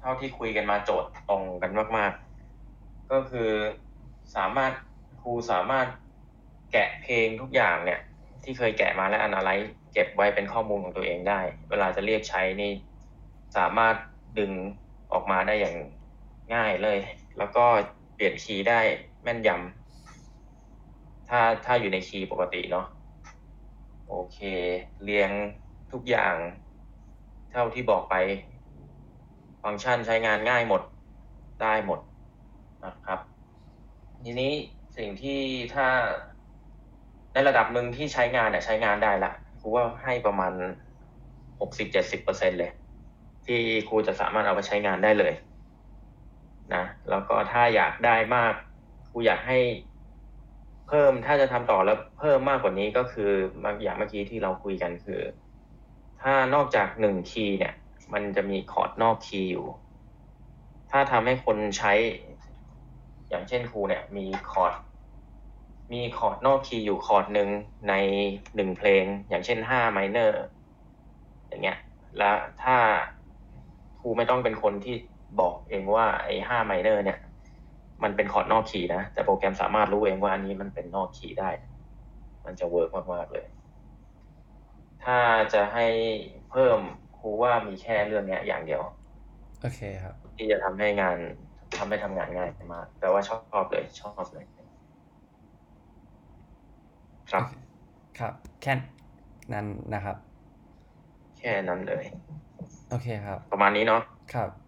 ท่าที่คุยกันมาโจทย์ตรงกันมากๆก็คือครูสามารถแกะเพลงทุกอย่างเนี่ยที่เคยแกะมาและ analyze เก็บไว้เป็นข้อมูลของตัวเองได้เวลาจะเรียกใช้นี่สามารถดึงออกมาได้อย่างง่ายเลยแล้วก็เปลี่ยนคีย์ได้แม่นยำถ้าอยู่ในคีย์ปกติเนาะโอเคเรียงทุกอย่างเท่าที่บอกไปฟังก์ชันใช้งานง่ายหมดได้หมดนะครับทีนี้สิ่งที่ถ้าในระดับหนึ่งที่ใช้งานเนี่ยใช้งานได้ละครูว่าให้ประมาณ60-70%เลยที่ครูจะสามารถเอาไปใช้งานได้เลยนะแล้วก็ถ้าอยากได้มากครูอยากให้เพิ่มถ้าจะทำต่อแล้วเพิ่มมากกว่านี้ก็คืออย่างเมื่อกี้ที่เราคุยกันคือถ้านอกจาก1คีย์เนี่ยมันจะมีคอร์ดนอกคีย์อยู่ถ้าทำให้คนใช้อย่างเช่นครูเนี่ยมีคอร์ดนอกคีย์อยู่คอร์ดหนึ่งใน1เพลงอย่างเช่น5 minor อย่างเงี้ยแล้วถ้าครูไม่ต้องเป็นคนที่บอกเองว่าไอ้5 minor เนี่ยมันเป็นคอร์ดนอกคีย์นะแต่โปรแกรมสามารถรู้เองว่าอันนี้มันเป็นนอกคีย์ได้มันจะเวิร์กมากๆเลยถ้าจะให้เพิ่มครูว่ามีแค่เรื่องเนี้ยอย่างเดียวโอเคครับที่จะทำให้ทำงานง่ายมากแต่ว่าชอบเลยคโอรับเคครับแค่นั้นนะครับแค่นั้นเลยโอเคครับประมาณนี้เนาะครับ